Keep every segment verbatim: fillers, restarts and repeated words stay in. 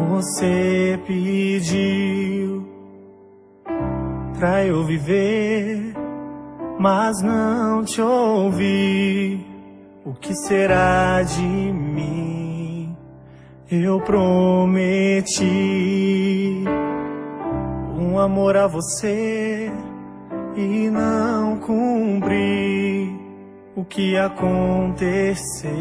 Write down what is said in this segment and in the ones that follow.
Você pediu pra eu viver, mas não te ouvi. O que será de mim? Eu prometi um amor a você e não cumpri. O que aconteceu?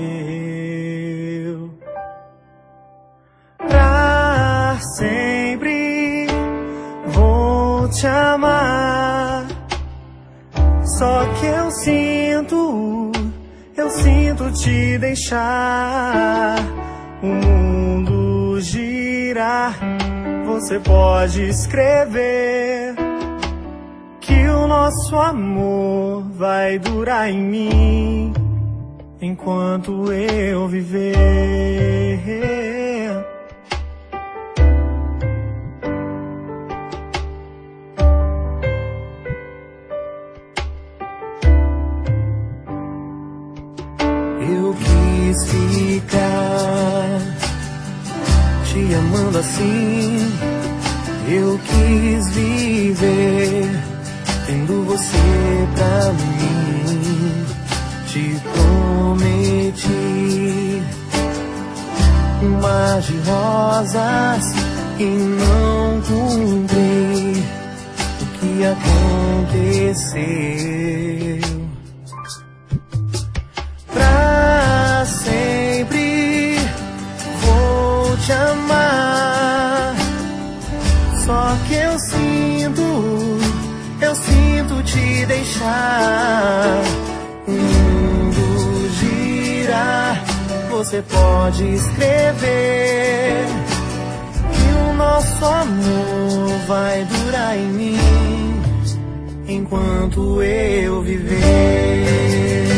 Pra sempre vou te amar. Só que eu sinto, eu sinto te deixar o mundo girar. Você pode escrever que o nosso amor vai durar em mim enquanto eu viver. Eu quis ficar te amando assim. Eu quis viver tendo você pra mim. Te prometi um mar de rosas e não cumpri. O que aconteceu? Pra sempre vou te amar. Só que eu sinto, eu sinto te deixar o mundo girar. Você pode escrever que o nosso amor vai durar em mim enquanto eu viver.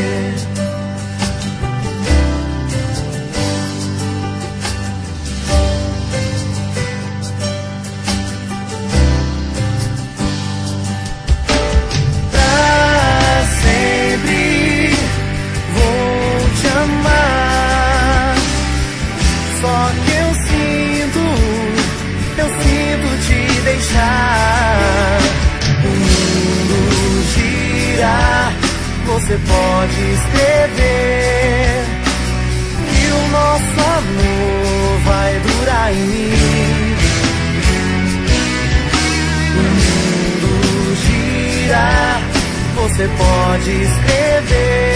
O mundo girar. Você pode escrever que o nosso amor vai durar em mim. O mundo girar. Você pode escrever